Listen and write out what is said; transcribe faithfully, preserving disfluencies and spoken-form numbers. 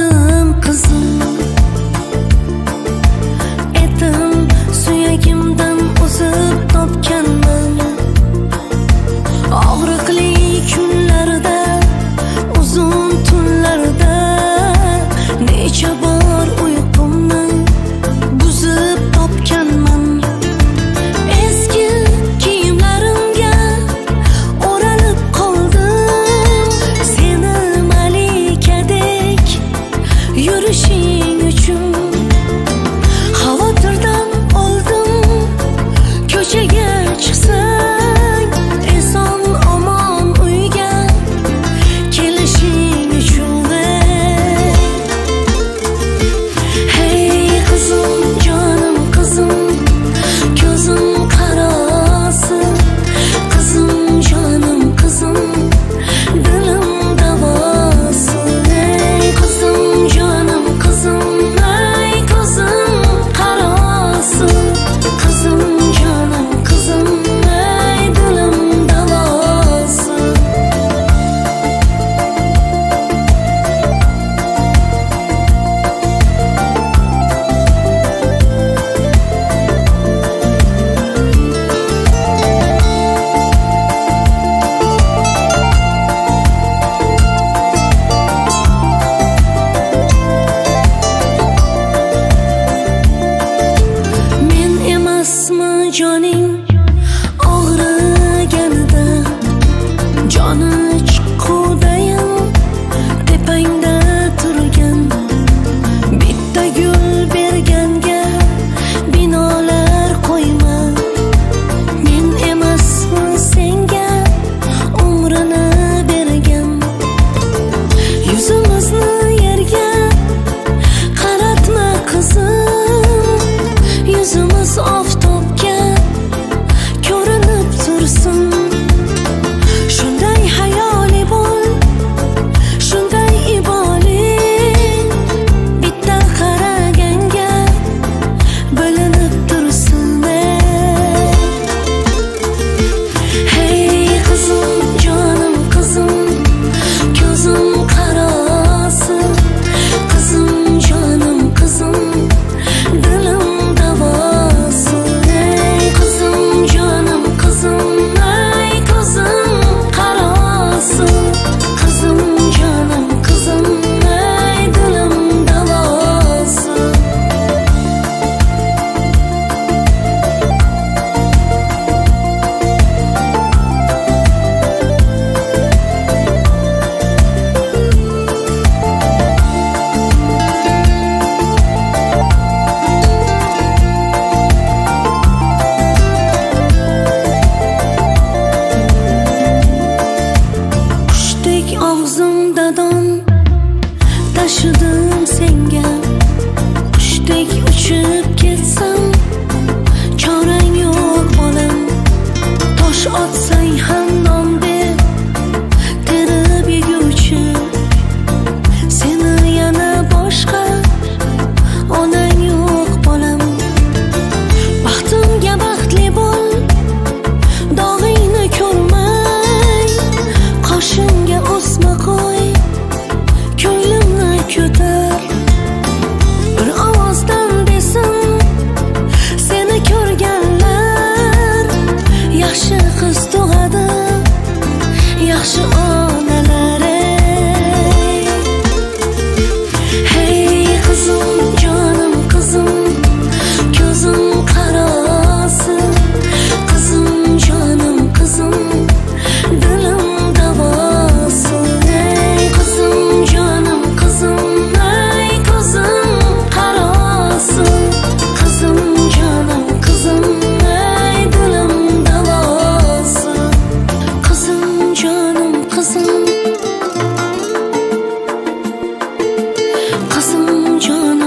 qizim qizim etim suyagimdan o'zib topganman. Og'riqli kunlarda, uzun tunlarda necha bor uyqumni buzib topganman. Eski kiyimlarimga o'ralib qoldim, seni malikadek yurishing uchun. Xavotirdan oldim, ko'chaga chiqsang eson omon uyga kelishing uchun. Hey qizim, jonim qizim, ko'zim qarasi, qizim jonim qizim, dilim davosi. Hey qizim, jonim qizim, ay ko'zim qarasi, qizim jonim qizim, ay dilim davosi. Men emasmi joning og'riganida, joni chiqqudayim tepangda turgan. Bitta gul berganga binolar qo'yma. Men emasmi senga umrini bergan. Yuzimizni yerga qaratma qizim, yuzimiz oftobga ko'rinib tursin. Shunday hayoli bo'l, shunday iboli, bitta qaraganga bo'linib tursin. Hey qizim, jonim qizim, ko'zim qarasi, qizim jonim qizim, dilim davosi. Hey qizim, jonim qizim, ay ko'zim qarasi, qizim jonim qizim, ay dilim davosi. Qushdek og'zimda don tashidim senga. Qushdek uchib ketsam chorang yo'q bolam. Tosh otsang ham non deb terib yeguvchi. Seni yana boshqa onang yo'q bolam. Baxtimga baxtli bo'l, dog'ingni ko'rmay, qoshimga o'sma qo'y, ko'nglimni ko'tar. Bir ovozdan desin seni ko'rganlar, yaxshi qiz tug'adi, yaxshi onalar. Hey qizim, jonim qizim, ko'zim qarasi, qizim jonim qizim, dilim davosi. Hey qizim, jonim qizim, ay ko'zim qarasi, qizim jonim qizim, ay dilim davosi. Qizim jonim qizim, qizim jonim